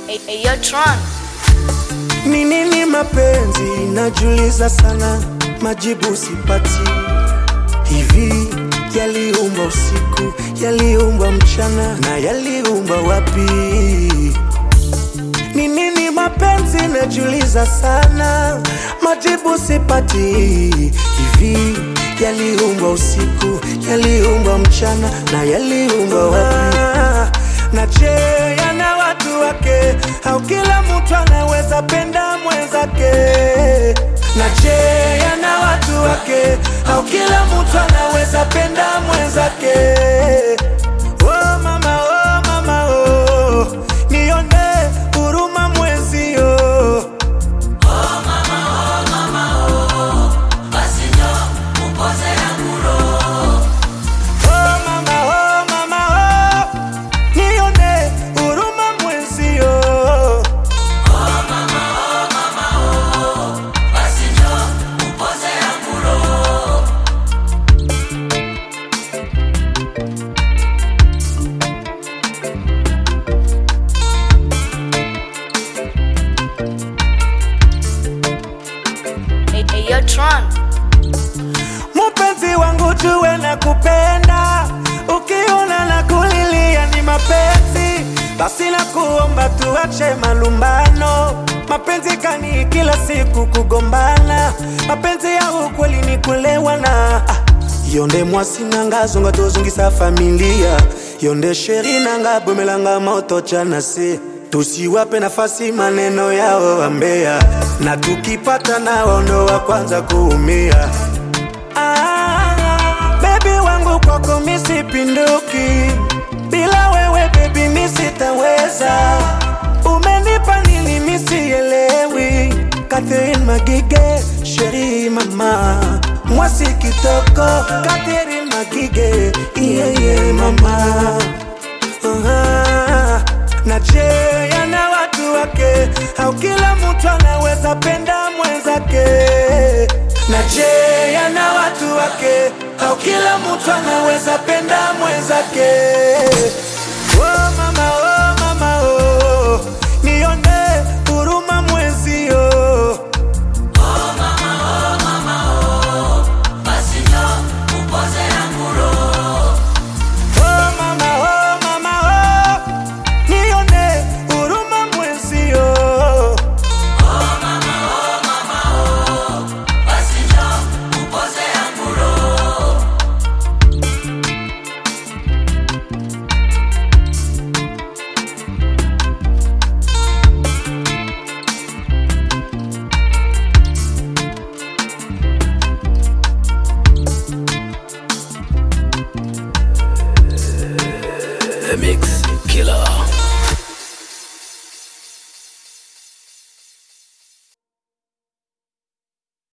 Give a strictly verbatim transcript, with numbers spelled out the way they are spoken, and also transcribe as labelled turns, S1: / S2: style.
S1: Hey, hey, yo, Tron.
S2: Ni nini mapenzi najuliza sana, majibu sipati. Hivi yaliumba usiku, yaliumba mchana, na yaliumba wapi? Ni nini mapenzi najuliza sana, majibu sipati. Hivi yaliumba usiku, yaliumba mchana, na yaliumba wapi? Na je, yana watu wake, au kila mtu anaweza penda mwenzake? Na je, yana watu wake, au kila mtu anaweza penda mwenzake? Oh mama, oh mama, oh, nione huruma mwenzio.
S3: Oh mama, oh mama, oh, basi njo upoze yangu roho.
S2: Oh mama, oh mama, oh, nione huruma mwenzio.
S3: Oh mama, oh mama, oh, basi njo upoze yangu roho.
S1: Hey, hey, yo, Tron.
S2: Mupenzi wangu jue na kupenda, ukiona na kulilia ni mapenzi, basi na kuomba tuache malumbano. Mapenzi kani kila siku kugombana, mapenzi ya ukweli ni kulewana. Ah, yonde mwasi nanga zonga tozungisa familia, yonde sheri nanga bumelanga moto chanase. Tusiwape nafasi maneno yao wambea, na tukipata nao ndo wa kwanza kuumia. Ah, baby wangu kwako misipinduki, bila wewe baby misitaweza. Umenipa nini misielewi, Catherine Magige, sheri mama, mwasi kitoko, Catherine Magige, yeah, yeah, mama. uh-huh. Na je, yana watu wake, au kila mtu anaweza penda mwenzake? Na je, yana watu wake, au kila mtu anaweza penda mwenzake? Oh mama, oh mama, oh, nione huruma mwenzio.
S3: Oh mama, oh mama, oh, basi njo upoze yangu roho.
S2: Oh mama, oh mama, oh, nione huruma mwenzio.
S3: Oh mama, oh mama, oh, basi njo upoze yangu roho.
S4: The Mix.